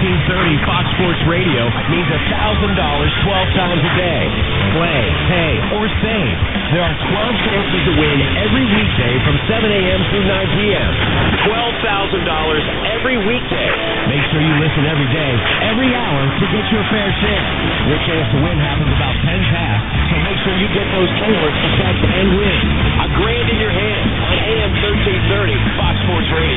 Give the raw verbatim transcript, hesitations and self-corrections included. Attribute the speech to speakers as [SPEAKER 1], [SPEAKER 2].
[SPEAKER 1] thirteen thirty Fox Sports Radio means one thousand dollars twelve times a day. Play, pay, or save. There are twelve chances to win every weekday from seven a.m. through nine p.m. twelve thousand dollars every weekday. Make sure you listen every day, every hour to get your fair share. Your chance to win happens about ten past, so make sure you get those alerts to bet and win. A grand in your hand on A M thirteen thirty Fox Sports Radio.